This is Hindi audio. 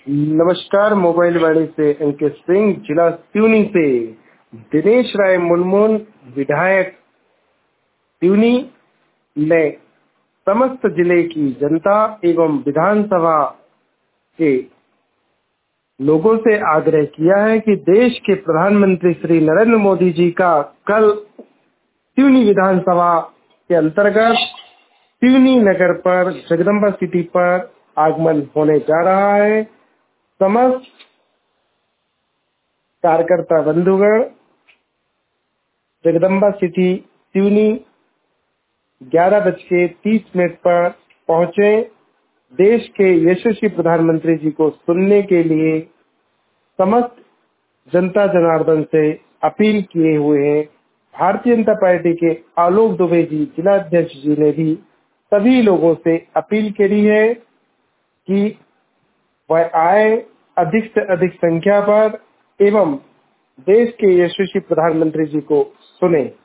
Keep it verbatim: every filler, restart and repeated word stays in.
नमस्कार। मोबाइल वाणी से अंकित सिंह, जिला सिवनी से दिनेश राय मुनमुन, विधायक सिवनी ने समस्त जिले की जनता एवं विधानसभा के लोगों से आग्रह किया है कि देश के प्रधानमंत्री श्री नरेंद्र मोदी जी का कल सिवनी विधानसभा के अंतर्गत सिवनी नगर पर जगदम्बा सिटी पर आगमन होने जा रहा है। समस्त कार्यकर्ता बंधुगण जगदम्बा सिटी सिवनी ग्यारह बज के तीस मिनट पर पहुंचे। देश के यशस्वी प्रधानमंत्री जी को सुनने के लिए समस्त जनता जनार्दन से अपील किए हुए हैं। भारतीय जनता पार्टी के आलोक दुबे जी, जिला अध्यक्ष जी ने भी सभी लोगों से अपील करी है कि वह आए अधिक से अधिक संख्या पर एवं देश के यशस्वी प्रधानमंत्री जी को सुने।